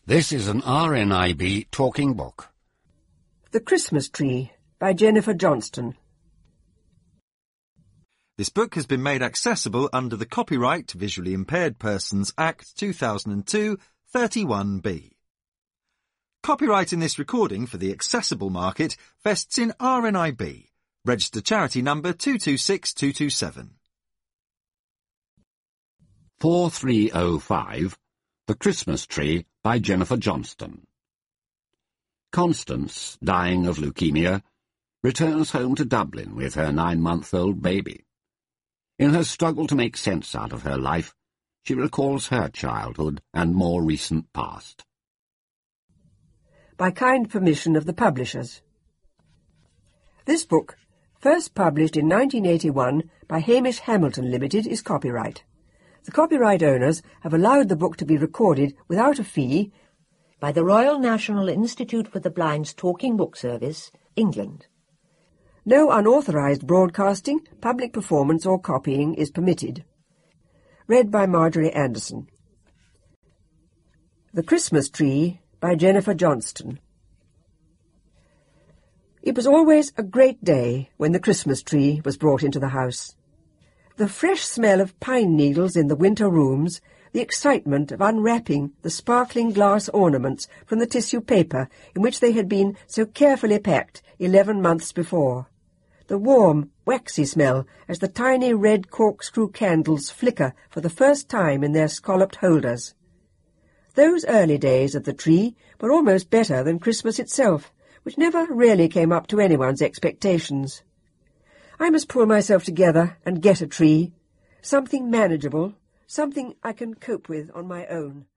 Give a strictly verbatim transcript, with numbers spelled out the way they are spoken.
This is an R N I B talking book. The Christmas Tree by Jennifer Johnston. This book has been made accessible under the Copyright Visually Impaired Persons Act two thousand two, thirty-one B. Copyright in this recording for the accessible market vests in R N I B, registered charity number two two six two two seven. four three oh five, The Christmas Tree by Jennifer Johnston. Constance, dying of leukemia, returns home to Dublin with her nine-month-old baby. In her struggle to make sense out of her life, she recalls her childhood and more recent past. By kind permission of the publishers. This book, first published in nineteen eighty-one by Hamish Hamilton Limited, is copyright. The copyright owners have allowed the book to be recorded without a fee by the Royal National Institute for the Blind's Talking Book Service, England. No unauthorised broadcasting, public performance or copying is permitted. Read by Marjorie Anderson. The Christmas Tree by Jennifer Johnston. It was always a great day when the Christmas tree was brought into the house. The fresh smell of pine needles in the winter rooms, the excitement of unwrapping the sparkling glass ornaments from the tissue paper in which they had been so carefully packed eleven months before, the warm, waxy smell as the tiny red corkscrew candles flicker for the first time in their scalloped holders. Those early days of the tree were almost better than Christmas itself, which never really came up to anyone's expectations. I must pull myself together and get a tree, something manageable, something I can cope with on my own.